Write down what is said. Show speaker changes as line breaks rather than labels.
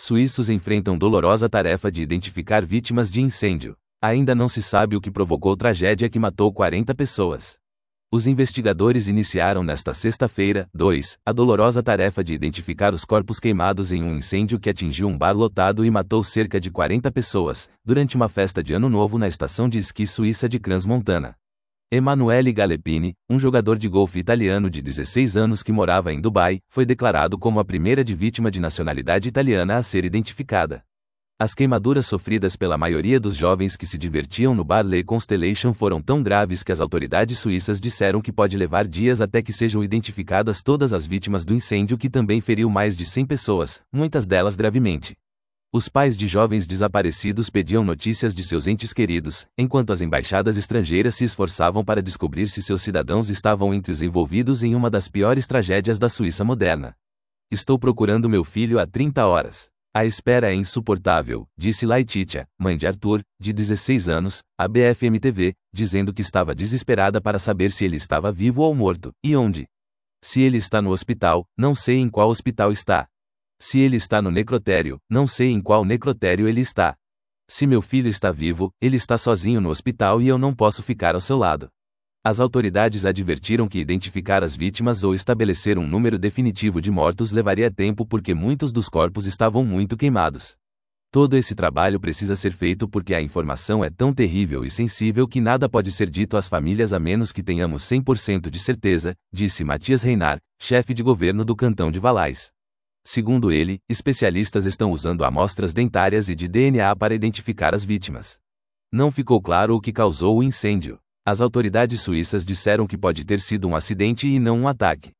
Suíços enfrentam dolorosa tarefa de identificar vítimas de incêndio. Ainda não se sabe o que provocou tragédia que matou 40 pessoas. Os investigadores iniciaram nesta sexta-feira, a dolorosa tarefa de identificar os corpos queimados em um incêndio que atingiu um bar lotado e matou cerca de 40 pessoas, durante uma festa de Ano Novo na estação de esqui suíça de Crans-Montana. Emanuele Gallepini, um jogador de golfe italiano de 16 anos que morava em Dubai, foi declarado como a primeira vítima de nacionalidade italiana a ser identificada. As queimaduras sofridas pela maioria dos jovens que se divertiam no bar Le Constellation foram tão graves que as autoridades suíças disseram que pode levar dias até que sejam identificadas todas as vítimas do incêndio que também feriu mais de 100 pessoas, muitas delas gravemente. Os pais de jovens desaparecidos pediam notícias de seus entes queridos, enquanto as embaixadas estrangeiras se esforçavam para descobrir se seus cidadãos estavam entre os envolvidos em uma das piores tragédias da Suíça moderna. Estou procurando meu filho há 30 horas. A espera é insuportável, disse Laetitia, mãe de Arthur, de 16 anos, à BFM TV, dizendo que estava desesperada para saber se ele estava vivo ou morto, e onde. Se ele está no hospital, não sei em qual hospital está. Se ele está no necrotério, não sei em qual necrotério ele está. Se meu filho está vivo, ele está sozinho no hospital e eu não posso ficar ao seu lado. As autoridades advertiram que identificar as vítimas ou estabelecer um número definitivo de mortos levaria tempo porque muitos dos corpos estavam muito queimados. Todo esse trabalho precisa ser feito porque a informação é tão terrível e sensível que nada pode ser dito às famílias a menos que tenhamos 100% de certeza, disse Matthias Reinhard, chefe de governo do cantão de Valais. Segundo ele, especialistas estão usando amostras dentárias e de DNA para identificar as vítimas. Não ficou claro o que causou o incêndio. As autoridades suíças disseram que pode ter sido um acidente e não um ataque.